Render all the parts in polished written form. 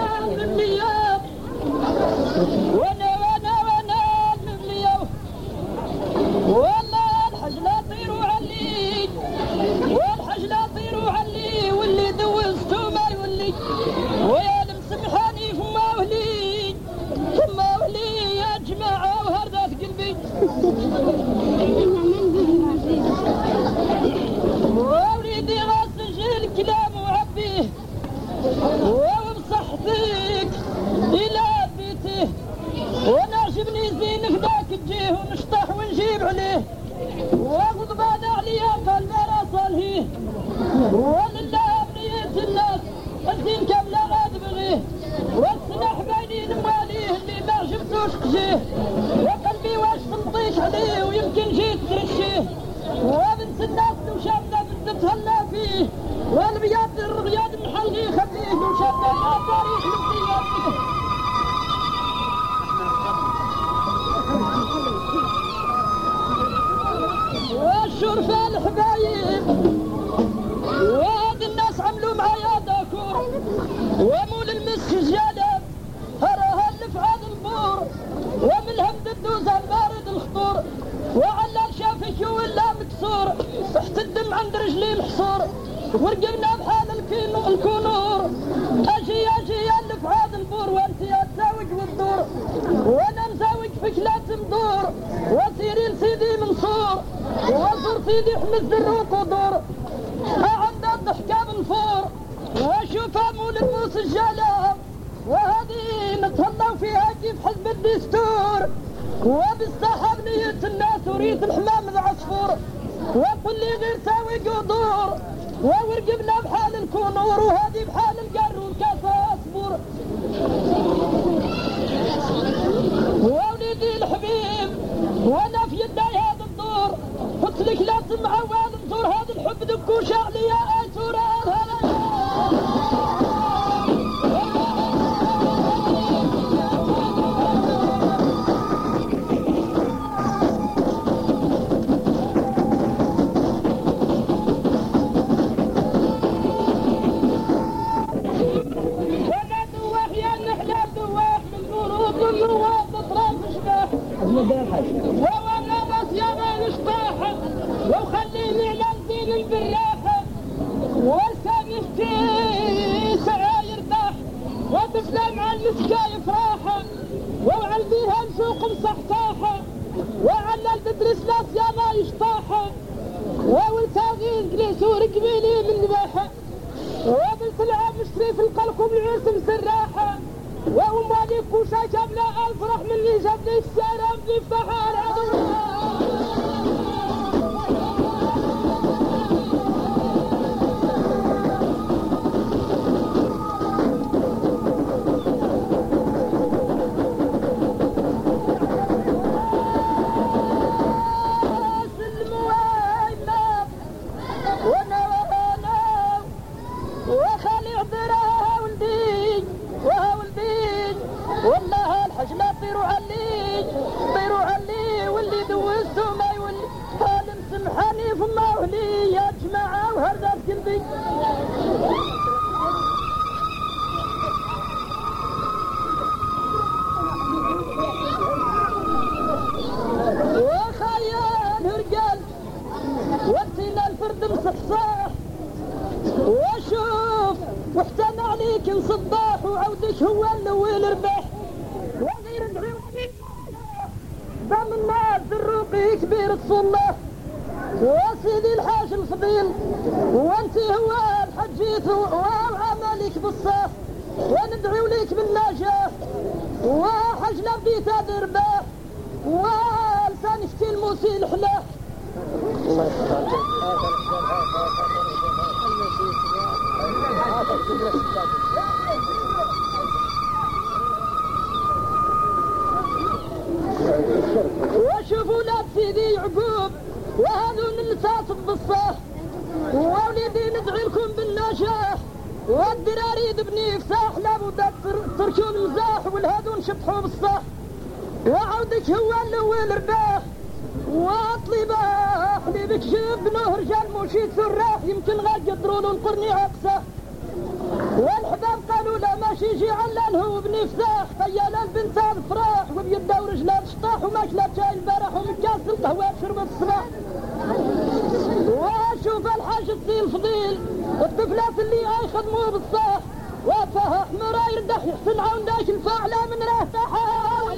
ووليدي غاسج الكلام وعبيه ومصحتك إلى بيته ونعجبني زينك ذاك تجيه ونشطح ونجيب عليه وغضبان عليا قلب راسله ولله بنية الناس الزين كاملة غاد بغيه والسلاح بيني المواليه اللي ما جبتوش قجيه وقلبي واش تنطيش عليه ويمكن جيت ترشيه وبنت الناس وشابنا بنت تهلا فيه والبياض الرغياد محلي خليه وشابنا ما تاريخ البياض والشرفة الحبايب وهاد الناس عملوا معايا داكور ومول المسك جالب هراها اللفعاد البور ومن الهمد الدوز البارد الخطور وعلى شافك ولا مكسور تحت الدم عند رجلي محصور ورقبنا بحال الكونور اجي اللفعاد البور وانت يا تزاوج والدور وانا مزاوج فيك لا تمدور وسيري لسيدي منصور وصور سيدي حمد الروق ودور عند الضحكة بالفور واشوف مول الموس الجلال وهذه نتهلاو فيها كيف حزب الدستور وبالصحة بنية الناس وريت الحمام العصفور وقل لي غير ساوي قدور وورقبنا بحال الكونور وهذه بحال القرون كاسة أصبر ووليدي الحبيب وانا في يدي هذا الدور قلت لك لا تسمع والنزور هذا الحب دكوش علي يا ايتور وانا بس يا غير اشطاحه وخليني على الدين البراحه وسامحتي سعاير طاح وبسلام على المسكاي فراحه وعلى البيها نسوق مصحصاحه وعلى البدرس لاس يا ما يشطاحه والتاغيز جليسور قبيلي من نباحه وبالسلعه مشتري في القلق بالعرس مسراحه ومالك وشا جابنا الفرح من اللي جابني السلام في فحال والله الحجلة طيروا علي واللي دوزتو ما يولي هذا مسمحاني في ماولي يا جماعة وهرذات قلبي وخيال رجال وانتينا الفرد مصحصاح واشوف واحتن عليك نصباح وعودك هو الاول رباح وغير ندعي دام الناس الروقي كبير تصله وسيدي الحاج الفضيل وانت هو الحجيت وعملك بالصاح وندعو ليك بالنجاح وحجنا بديت درباه ولسانك تلمسي الحلاح الله وشوفوا لا سيدي يعقوب وهذون النساس بالصاح ووليدي ندعي لكم بالنجاح والدراري دبني فساح لابد تركوا المزاح والهادون شطحوا بالصاح وعودك هو الاول رباح واطلبه حليبك جبنه رجال مشيت سراح يمكن غا يقدروا له القرني عقسه والحباب قالوا لا ماشي يجي علان هو بني فتاح طيال البنت الفراح وبيده ورجلها تشطاح وما كلات جاي البارح ومن كاس القهوة شربت الصباح. واشوف الحاج السي الفضيل والطفلات اللي يخدموا بالصاح وفاه حمرا يردح يحسن عون داش الفاعلة من راه تحاول.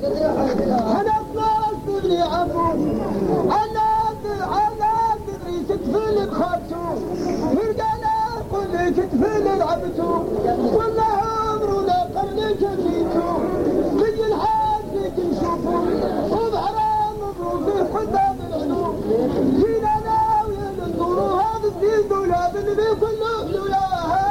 أنا طلعت لي عفو أنا تدري تكفل بخبتو مرقانا قل تكفل لعبتو والله عمرنا قرنك جيتو في الحاج نشوفو وبحرام مبروك قدام العلوم جينا ناوي ننظرو هذا الدين دولاب النبي كله لولاها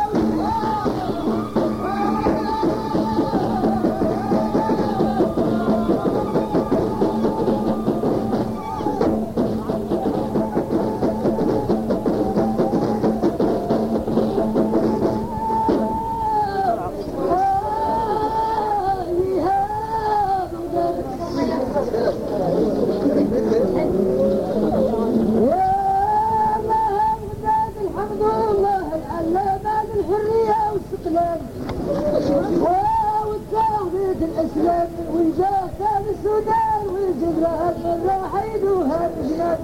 الاسلام وجاه كان السودان والجبال الرحيد وهالجنان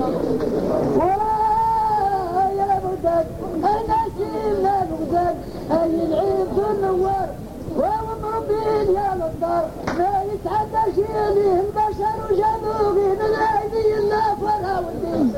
يا بغداد النسيم يا بغداد هاي العيد النوار ومربين يا الدار ما يتعدى شي ليه البشر وجابوا بين الايدي النافره والدين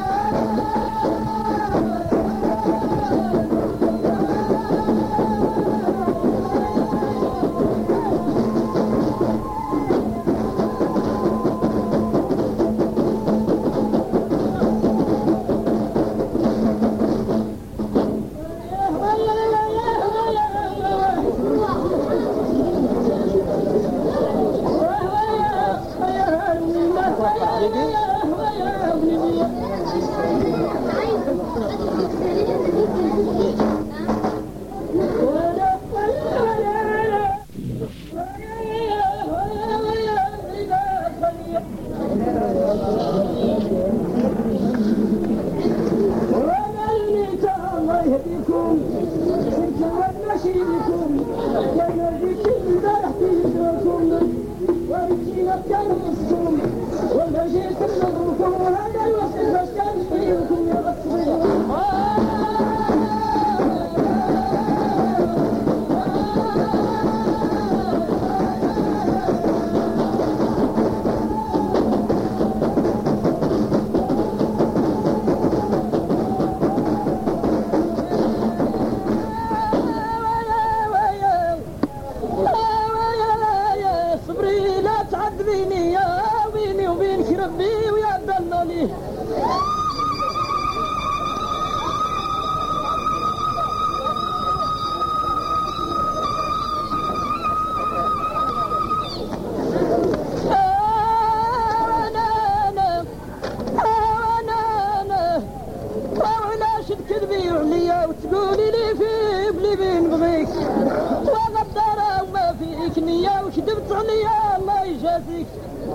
وتقولي لي في بلي بين بغيك وغدارة وما فيك نية وكذبت عليا الله يجازيك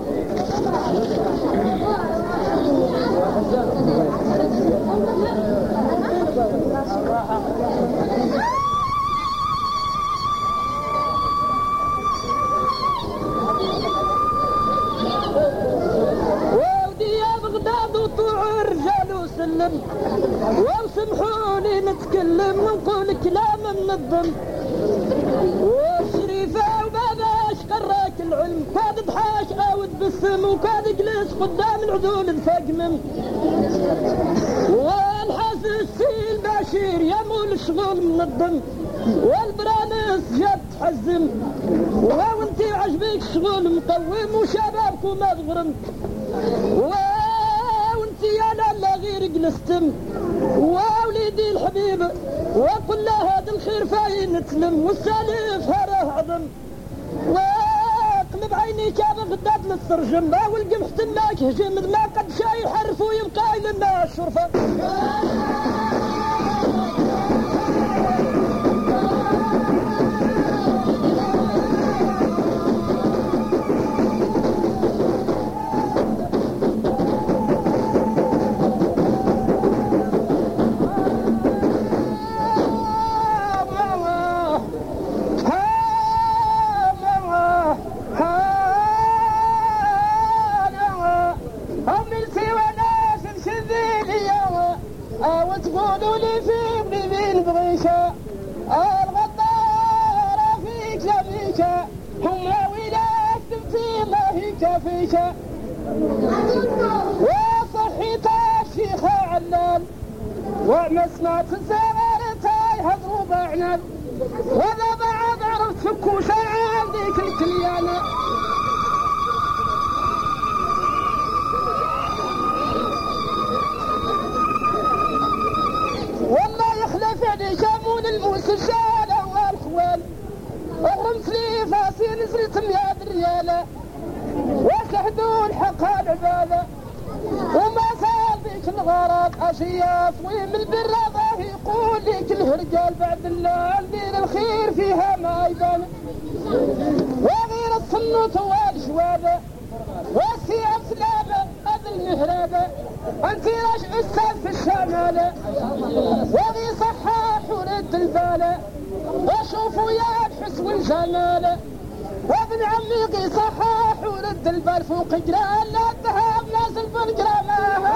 ودي يا بغداد وطوع الرجال وسلم وسمحوني نتكلم ونقول كلام منظم والشريفة وباباش قراك العلم كاد ضحاش او تبسم وكاد جلس قدام العدول الفقمم والحاس السيل بشير يمول الشغل منظم والبرانس جات تحزم وانتي عجبك شغل مقوم وشبابكم مغرم يا لا غير جلستم ووليدي الحبيب وقل له هذا الخير فاين تلم والسالف هراه عظم واقلب عيني كاب غداد للسرجم والقمح تماك هجم ما قد شاي حرف ويبقى لنا الشرفه وتقولوا لي جافيشة وصحيته الشيخ علان ومسمات الزغارتاي هضروا بعنان وذا بعد عرفت فكوشة عندك الكليانة والله يخلف علي جامون الموس الشالة والخوال اغرمت لي فاسي نزلت 100 ريالة وشهدوا الحق العبادة وما زال ذيك الغرض اشياف ويم البرادة يقول لك الهرجال بعد الله ندير الخير فيها ما يبان وغير الصنوت والشوادة والسياف سلابة هذا المهرابة انت راش استاذ في الشمالة وغي صحاح ورد البالة وشوفوا يا الحس والجمالة وابن عمي قي صحاح ورد البال فوق جران لا الذهب نازل بالجرامة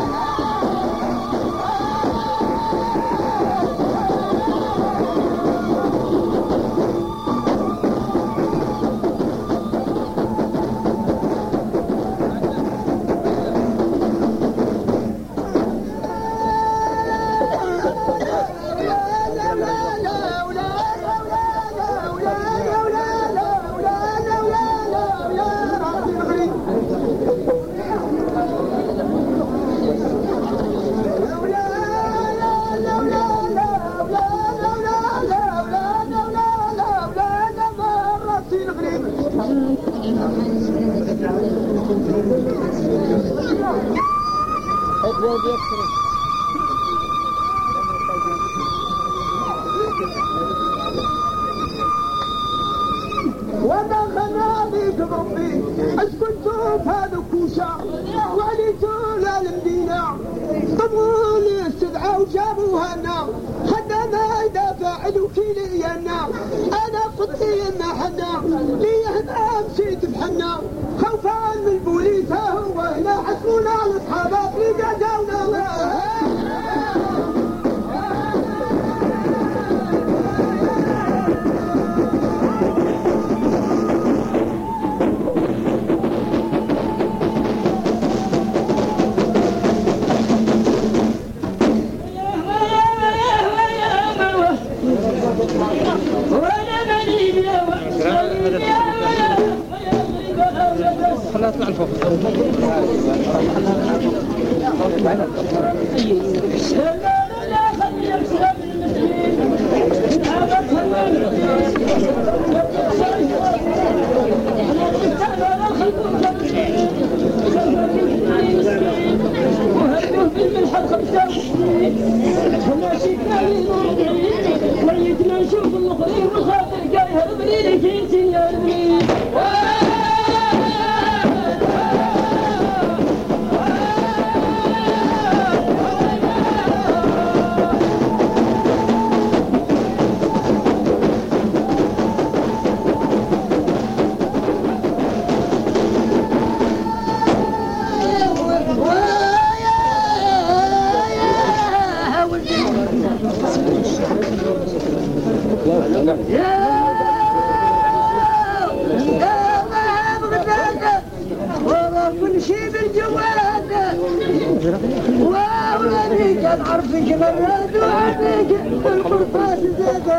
ودخلنا بيك ربي اسكنتوا بهذا كوشة وليتوا للمدينة طبعوا لي استدعوا وجابوها لنا خدنا يدافع الوكيلينا انا قلتي ان حنا لي هنا مشيت بحنا خوفا من البوليس هو هنا حسبونا الاصحاب في جداونا خلها تطلع لفوق. ويتنا نشوف المقرين والخاطر قال هربني لك انت يا ربي ونشيب الجواد وولديك نعرفك مراد وعديك القرطاس زاده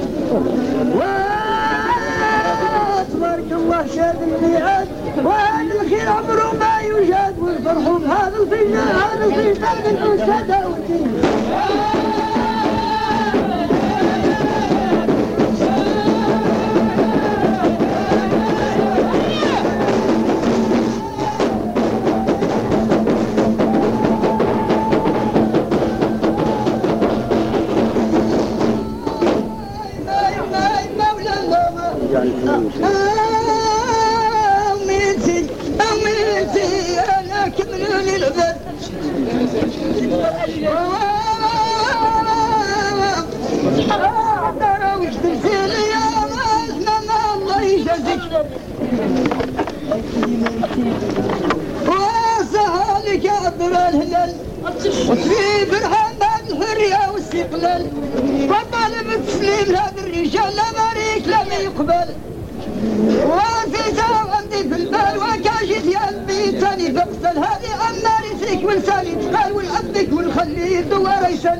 وتبارك الله شاد الميعاد وهذا الخير عمره ما يوجد والفرحوا بهذا الفينا هذا الفينا من الساده والدين أميتي أنا كملوني البد دروش تمثيلي يا أتمنى الله يجازيك وسهلك يا عبد الهلال وتفي برهان الحرية والاستقلال وطالب التسليم لهذا الرجال لا مريك لم يقبل وفي عندي في البال وكاشف يا البيت تاني بقتل هذه عمارتك ولساني تقال والعبك ونخليه دوار يسل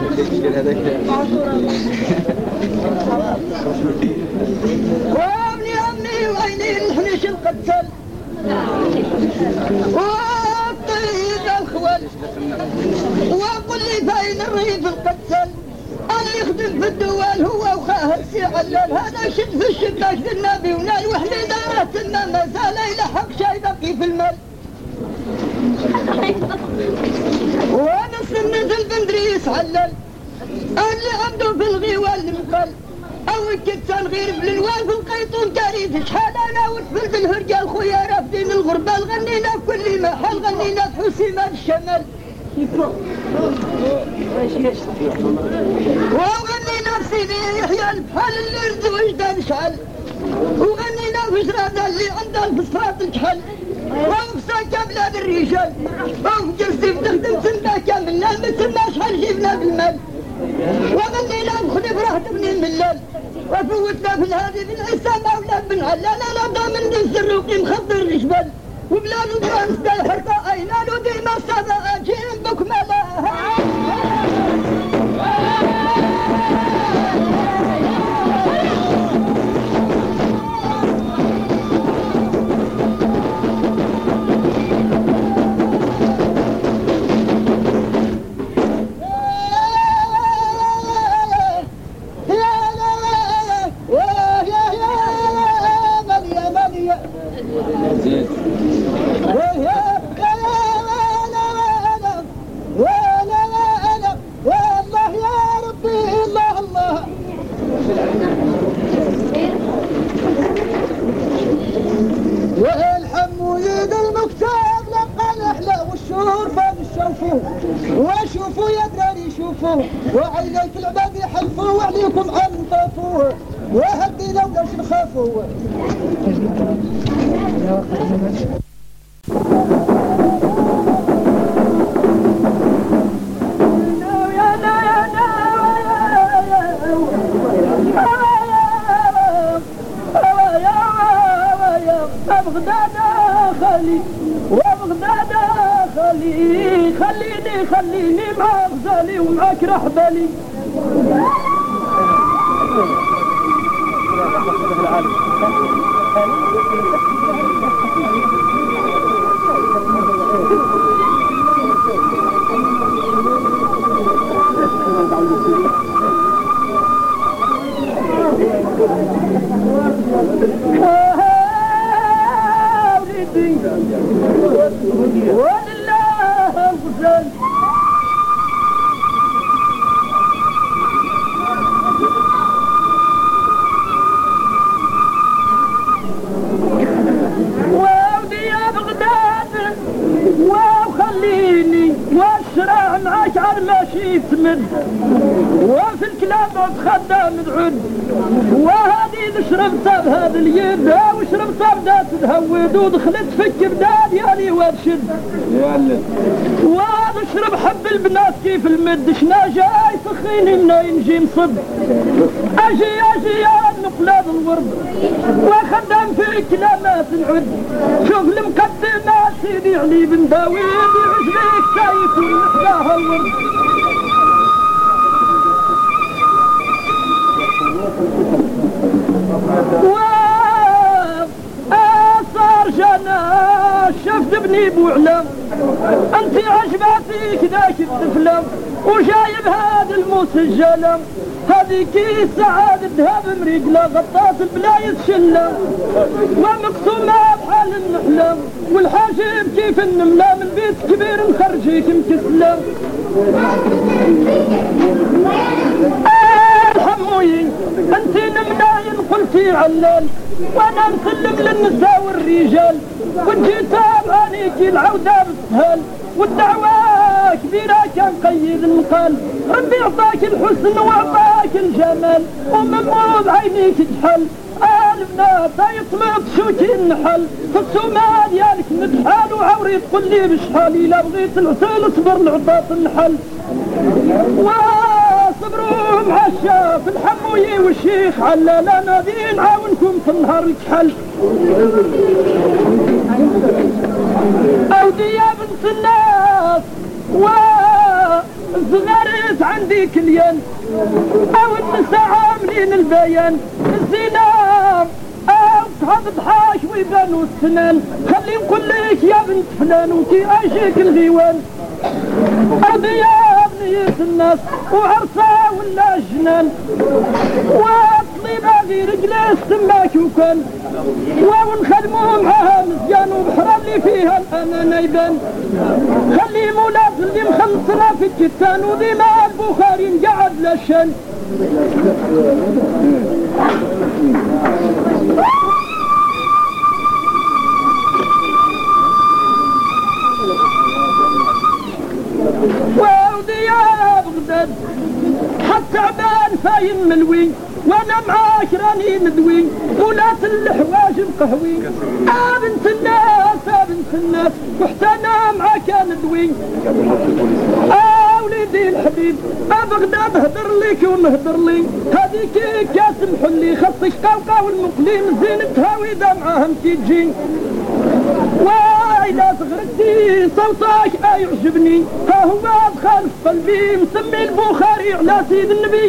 وابني امي وعيني الحنش القتل والطيب الخول وقل لي بين الريف القتل اللي يخدم في الدوال هو وخاه السعلل هذا شد في الشباك ذي النبي ونال وحميد راتنا ما زال يلحق شي بقي في المال وانا سنة البندريس علل اللي عنده في الغيوال المقل او الكتان غير بالنوال في القيطون كاريف شحال انا وتفل بالهرجال خويا رافدين الغربة غنينا في كل محل غنينا في حسيمات الشمال وغنينا في سيدي يحيى البحال اللي رد وجدان شحال وغنينا في جرادة اللي عندها الفصفات الكحل وفي ساكا بلاد الرجال وفي جلسي بتخدم سنة كاملنا المسنا شحال جبنا بالمال وغنينا بخلف راحت ابن الملال وفوتنا في الهادي بن عسامة ولا بن علال انا ضامن دي السروقي مخضر الجبل وبلاد فرنسا دا الحرقة اينال وديما السابقة جيم بكمالة وشوفوا يا دراري شوفوا وعينيك العباد يحلفوا وعليكم انطفوا وهدينا ولاش نخافوا خليني مع غزالي ومعاك رحبالي ولله غزال واشرع معاك على الماشي تمد وفي الكلام خدام تعد وهذه اللي شربتها بهذا اليد وشربتها بدات تهود ودخلت فك بداد يالي وارشد وهذا شرب حب البنات كيف المد شنا جاي سخيني منين نجي نصب اجي يا نقلاب الورد وخدام في كلامات نعد شوف المقدمات سيدي علي بن داوود يعجبك شايف ونحداها الورد صار جنا شفت ابني بوعلم انت عجباتي كذاك الطفلة وجايب هذا المسجلة هذه كيس سعادة ذهب مريقلة غطاس البلايص شلة ومقسومة بحال النحلة والحاجب كيف النملة من بيت كبير نخرجيك مكسلة حموي انت نمناين قلتي علال وانا مسلم للنساء والرجال وانتي تابعانيكي العودة بالسهل والدعوة كبيرة كان قيد المقال ربي عطاك الحسن وعطاك الجمال وممو بعينيك تحل البنات يطلق شوكي النحل في السومال ديالك متحال وعوري تقول لي بشحال الا بغيت العسل اصبر العطاط النحل وصبروا مع الشاف الحموي وشي الشيخ علالنا ذي نعاونكم في النهار الكحل أودي يا بنت الناس وزغارت عندي كليان أو النساء عاملين البيان الزينام أو تهض حاش ويبانوا السنان خلي نقول لك يا بنت فلان وتي أجيك الغيوان أودي يا بنية الناس وعرسة ولا جنان وطليبة في رجلي سماك وكان ونخدموا معاها مزيان وبحرام اللي فيها الأمانة يبان خلي مولات اللي مخلصنا في الكتان وذي مع البخاري نقعد للشان وودي يا بغداد حتى عبان فاين ملوي وانا معاك راني مدوي ولات الحواج القهوي بنت الناس بنت الناس وحتى انا معاك ندوي وليدي الحبيب بغداد هدر ليك ونهدر لي هذيك كاس محلي خصك قوقا والمقليم زينتها واذا معاهم تيجي واذا تغردي صوتك يعجبني ها هو دخل في قلبي مسمي البخاري على سيد النبي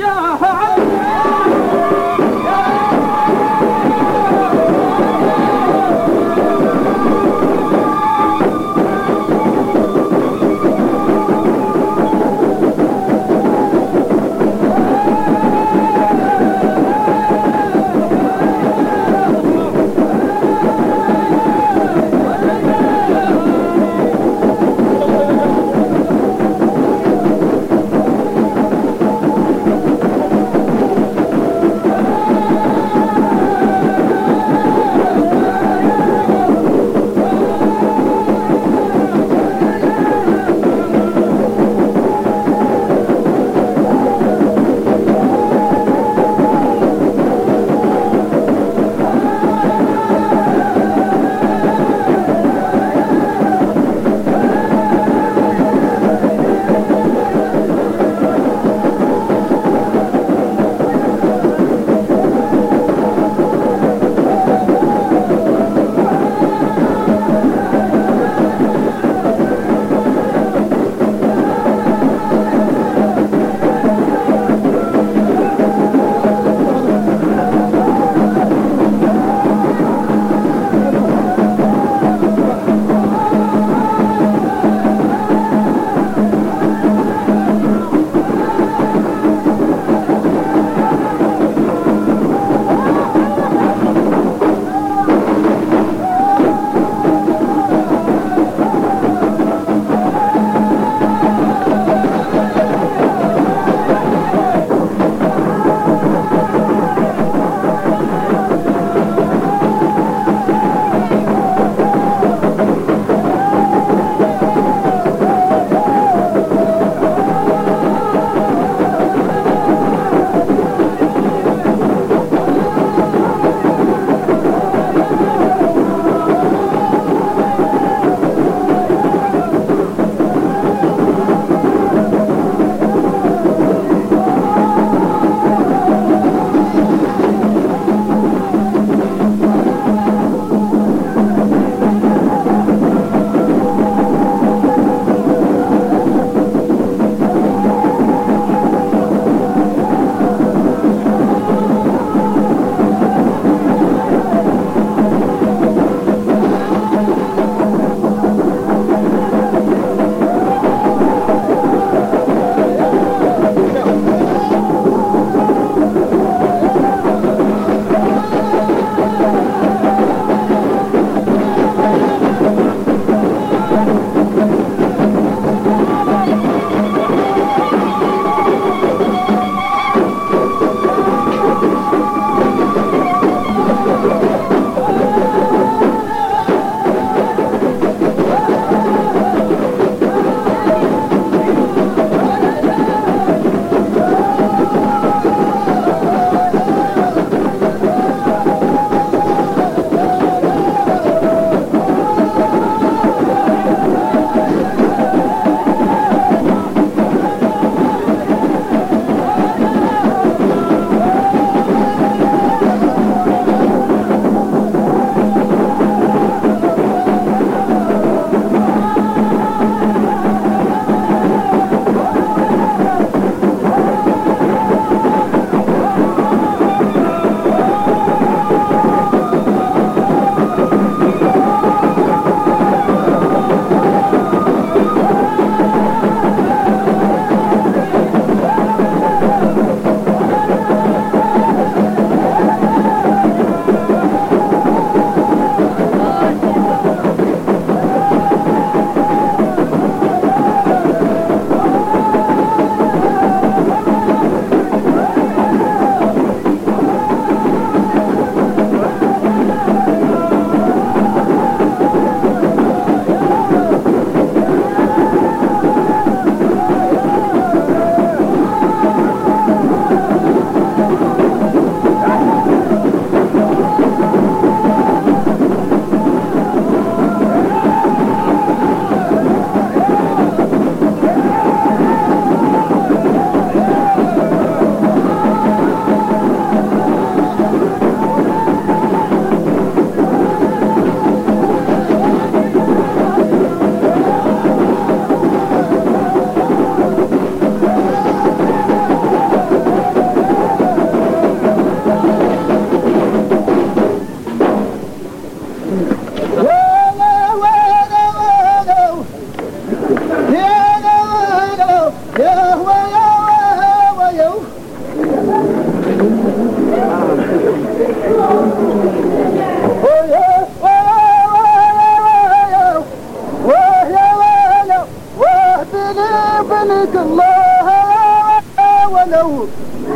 بنك الله ولو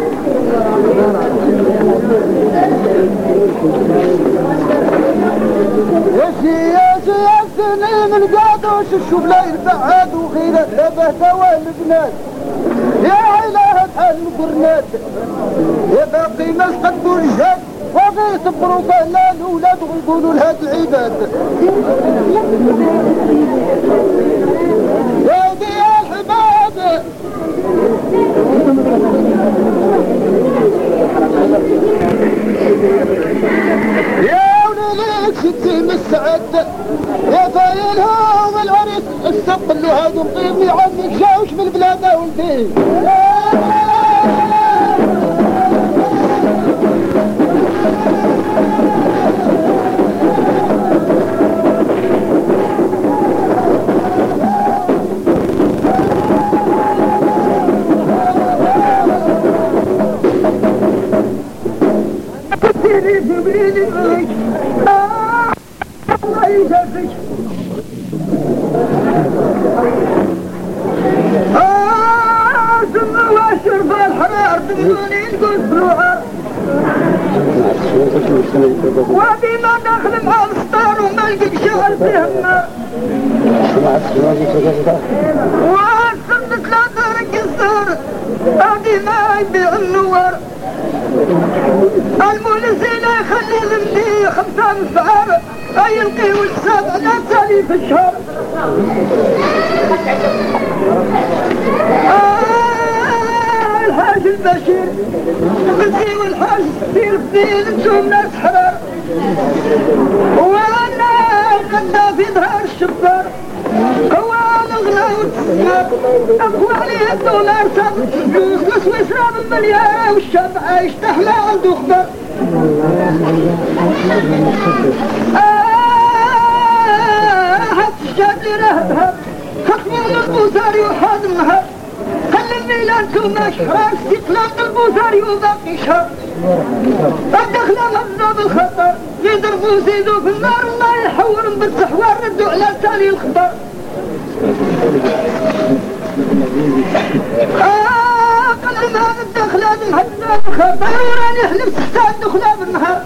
يا سنين القادوش الشبلين بعاد وخيرة لبه دوا البنات يا عيلة حال القرنات يا باقي ناس قدوا الجهد وغيث بروبانا الأولاد ويقولوا لهاد العباد يا دي الحباب يا وليك ستين السعد يا فايلهم العريس استقل له هادو مقيمي عنك جاوش من البلاد ولدي وبما دخل مع السطار وما يلقى شغل فيه النار وسنة لا ترك السهر هادي ما يبيع النوار المولسي لا يخلي المدي 5 مسعار يلقي والحساب على تالي في الشهر الحاج البشير بدي والحاج ستير بدين انتم ناس حرار وانا غدا في ظهر الشبار قوال اغلى وتسمار اقوالي الدولار ثابت الفلوس وسويسرا بالمليار والشاب عايش تحلى عنده خبر هات الشاب اللي رهبها خصمون البوزاري وحاد النهار خلي الميلان ماش حرار استقلال البوزاري وباقي شهر الدخلة غزة بالخطر يضربوا زيدوا في النار الله يحورهم بالسحوار ردوا على تالي الخبر قلب هذا الدخلة المهدى بالخطر وراني حلفت حتى الدخلة بالنهار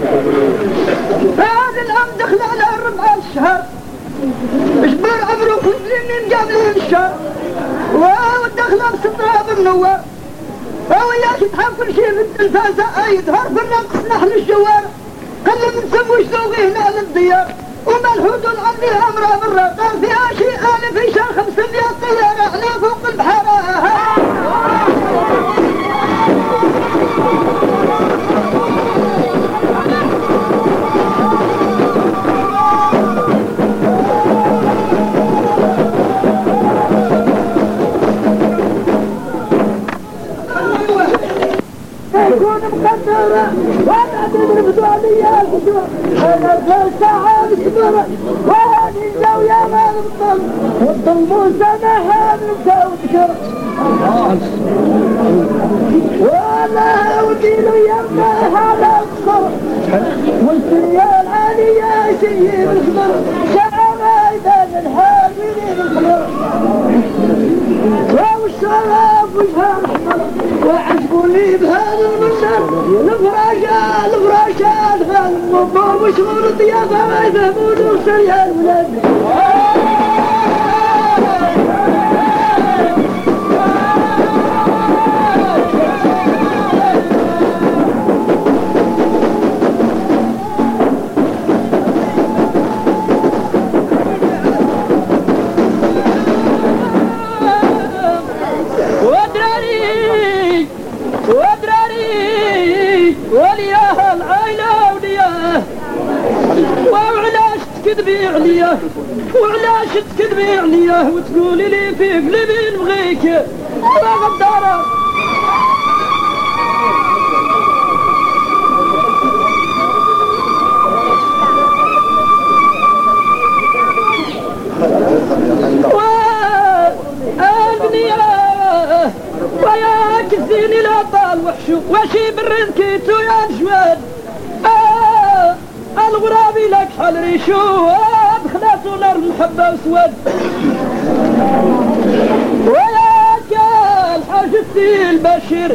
هذا الأم دخل على 4 الشهر اشبر عمرو كلين قابلين الشهر والدخلة بسطرها بالنوار وياك تحب كل شيء في التلفازة يظهر في الرقص نحن الجوار قل من سموش ذوقي هنا للديار وما الحوت العمي امرها بالرقار فيها شيء آلف في شهر 500 طيارة على فوق البحر تكون مقدرة وانا تضرب دولية الحجوة انا الساعة بالسبرة وهذه الزاوية ما نبطل والطلموس انا هاد نبتاو تشر وانا ودينه يبقى هذا الصر والسرية العالية شيء بالخبر شعر ايضا الحاضرين الخبر والشرف وجهها احمر وعجبوا لي بهذا المنظر الفراشات هذا الموضوع وشغل الضيافة ما يفهمون وصل يا الولاد ولياه العائلة ولياه وعلاش تكذبي علياه وعلاش تكذبي علياه وتقولي لي في قلبي نبغيك يا غدارة وياك الزين لا طال وحشو وشي بالرزق لميتو يا الجواد الغرابي لك حال ريشو دخلاتو نار المحبة وسواد وياك الحاجتي البشير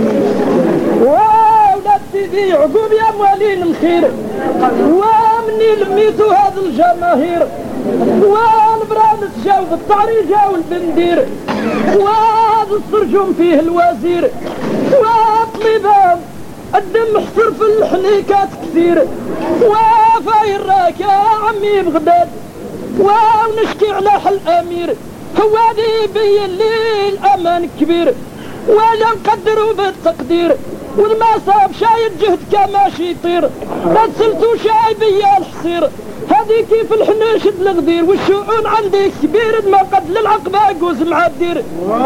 وولاد سيدي عقوب يا موالين الخير ومني لميتو هذا الجماهير والبرامس جاو بالطريقة والبندير وهذا السرجم فيه الوزير والطليبان الدم حفر في الحنيكات كثير وفاير راك يا عمي بغداد ونشكي على حل امير هو ذي بين لي الامان كبير ولا نقدروا بالتقدير والما صاب شايد جهد كماشي يطير ما تسلتو شاي بيا الحصير هذه كيف الحناشد الغدير والشؤون عندي كبير ما قد للعقبة جوز مع الدير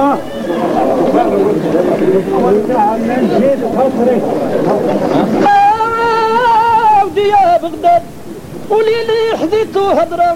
ودي يا بغداد قولي لي حذيتو هضرة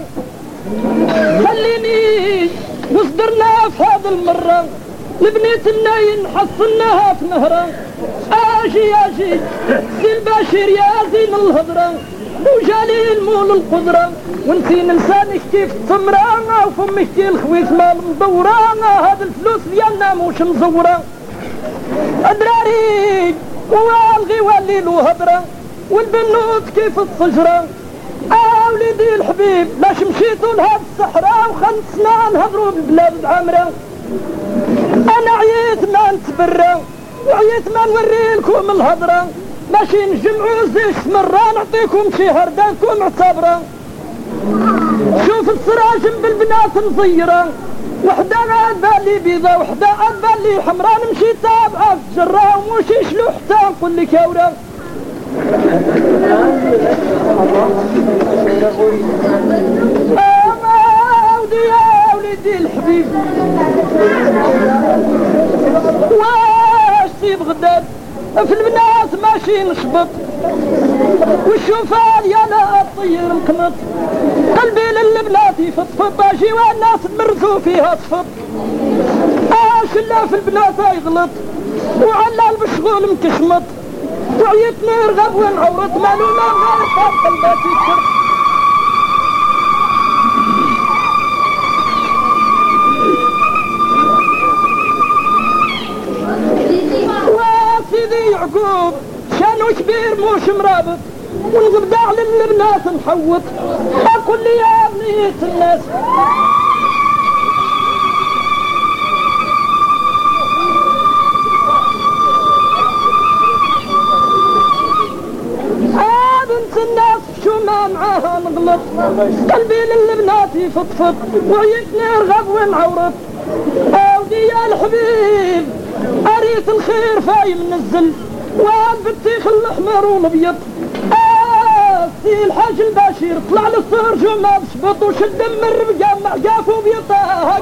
خليني وصدرنا في هذا المرة لبنيت الناين حصلناها في نهرة اجي اجي سي البشير يا زين الهضرة وجالي المول القدرة ونسين لسانك كيف التمرة وفمك كي الخويس مال مدورة هاد الفلوس ديالنا موش مزورة الدراري والغي والليل وهضرة والبنوت كيف الصجرة وليدي الحبيب لاش مشيتو لهاد الصحراء وخلصنا نهضرو بالبلاد العامرة انا عييت ما نتبرى وعييت ما نوري لكم الهضرة ماشي نجمعو زيت مرة نعطيكم شي هردانكم معتبرة شوف السراجم بالبنات مزيرة وحدة عاد بالي بيضة وحدة عاد بالي حمرا نمشي تابعة في الجرة وموشي شلو حتى نقول لك يا ورا يا وليدي الحبيب واش سي بغداد في البنات ماشي نشبط والشوفان يا لا الطير مقنط قلبي للبنات يفضفض اجي والناس تمرزو فيها تفض لا في البنات يغلط وعلى المشغول مكشمط وعيت نرغب ونعورت مالو ما غير قلباتي تكر سيدي يعقوب شانو كبير موش مرابط ونقبضع للبنات نحوط اقول لي يا بنية الناس بنت الناس شو ما معاها نغلط قلبي للبنات يفضفض وعيت نرغب ونعورط ودي يا الحبيب اريت الخير فايم نزل والبطيخ الاحمر والابيض سي الحاج البشير طلع للسرج وما بشبط وشد من الربقه مع قافو بيطاها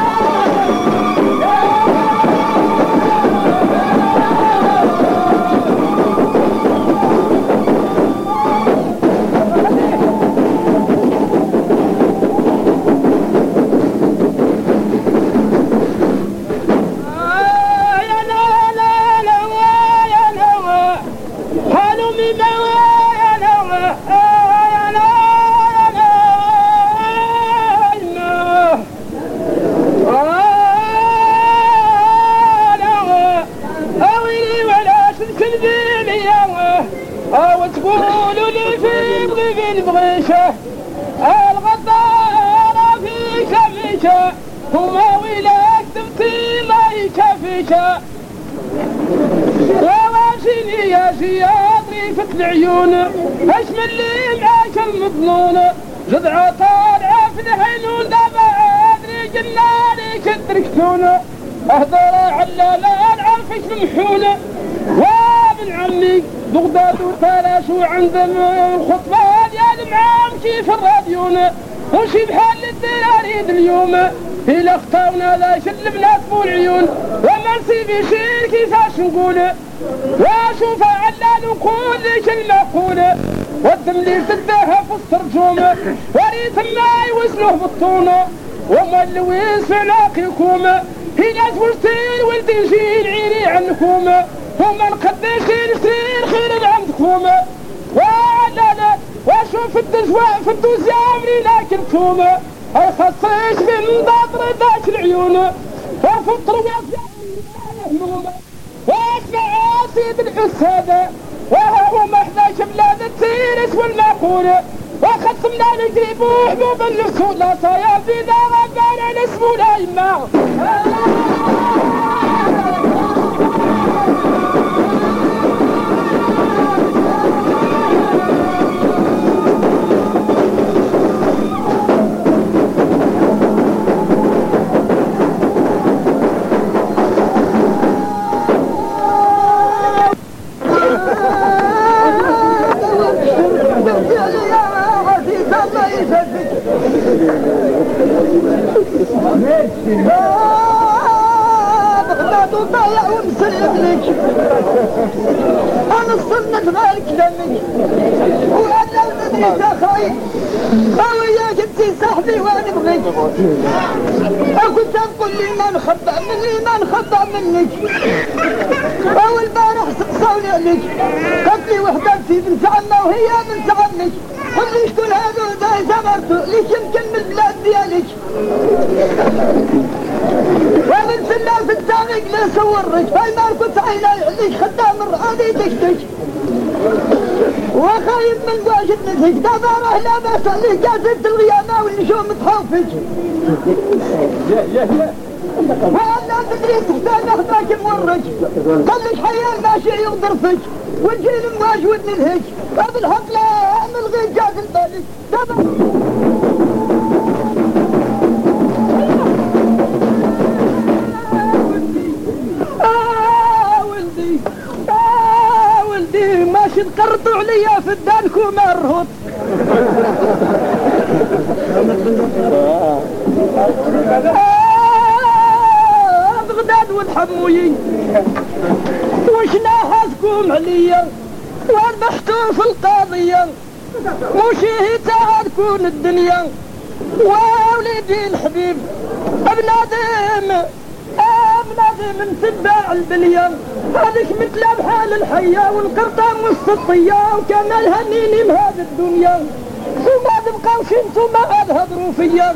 وتقولوا لي في بغي البغيشة الغدارة في كفيشة وما ويلك دمتي ما يكفيشة وواشيني يا شياطري فتل العيون اش من اللي معاك المظنون جذعة طالعة في الحنون دابا ادري جناني كدركتون اهدر علالة العرفش ممحونة وابن عمي بغداد وتلاشوا عند الخطبة ديال معام كيف الراديون وشي بحال الدراري اليوم إلا خطاونا لا يشد البنات مو العيون وما نسيبي شير كيفاش نقول واشوف علال ونقول ليش المقول والدم اللي تداها في السرجوم وريت ما يوزنوه بالطونة وما اللويس في علاقيكم هي ناس وشتين ولدي نجي نعيني عنكم هما القداشين سرير الجواب في الدوز يا عمري لكن توم خصيش من ضبر ذاك العيون ففطر واسمع سيد الأستاذ وهو محذاش بلاد التيرس والمعقول وخصمنا نجري بوحبوب الرسول لا صيادي ذا غفانا نسمو الأئمة بغداد وطالع ومسلم لك انا الصنة غالك لمك وانا ندري تخاي وياك انتي صاحبي وانا بغيك كنت نقول لي ما نخبع مني ما نخبع منك والبارح سقسوني عليك قالت لي وحدة في بنت عمة وهي بنت عمك قل لي شكون هذا داي زمرتو ليش يمكن من البلاد ديالك ومن في الطريق لا صورك هاي ما كنت عيني عليك خدام الرعادي دشتك وخايف من واجد نزك دابا راه لا باس عليك قازلت الغيامة والنجوم تحوفك وانا تدري تحتاج اخذاك مورك قال لك حيان ماشي يغدر فيك والجيل مواجود نلهك وبالحق لا اعمل غير جازل بالك دابا ولدي ماشي تقرطوا عليا في الدانكو مرهط بغداد والحمويين وش ناحسكم عليا وذبحتوا في القضية وشي تعالكون الدنيا ووليدي الحبيب بنادم نتبع البلية هذيك مثل بحال الحية والقرطة والسطية وكان الهنيني بهذه الدنيا وما تبقاوش انتوما غتهضروا فيا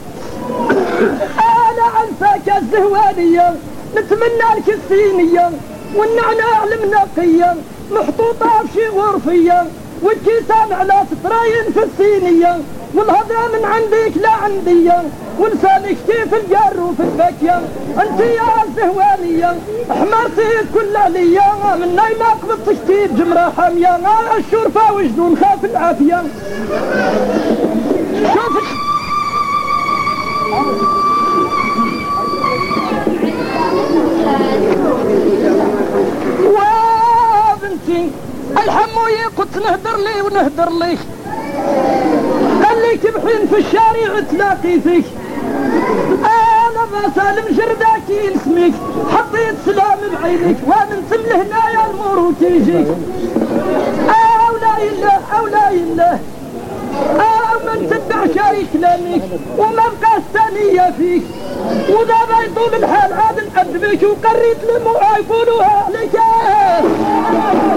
انا عنفاك الزهوانية نتمنى لك الصينية والنعناع المنقية محطوطة في شي غرفية والكيسان على سطراين في الصينية والهضرة من عندك لا عندية ولسانك كيف الجر في البكية انت يا الزهوانية حمرتي كل عليا من نايمة قبضت كتيب جمرة حامية الشرفة وجدو نخاف العافية شوف وبنتي الحموية قلت نهدر لي ونهدر لي قال لي تبحين في الشارع تلاقي فيك انا بسالم جرداكي اسمك حطيت سلام بعينك ومن لهنايا المور تيجيك اولاي الله اولاي الله من تتبع شاي كلامك وما بقاش ثانية فيك ودابا يطول الحال عاد نأدبك وقريت لمو يقولوها عليك